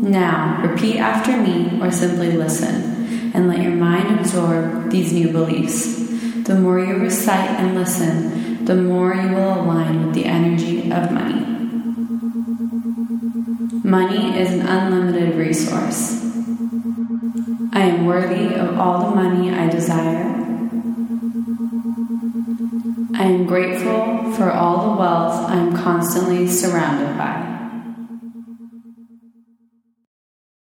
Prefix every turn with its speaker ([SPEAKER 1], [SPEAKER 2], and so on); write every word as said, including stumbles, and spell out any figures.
[SPEAKER 1] Now, repeat after me or simply listen, and let your mind absorb these new beliefs. The more you recite and listen, the more you will align with the energy of money. Money is an unlimited resource. I am worthy of all the money I desire. I am grateful for all the wealth I am constantly surrounded by.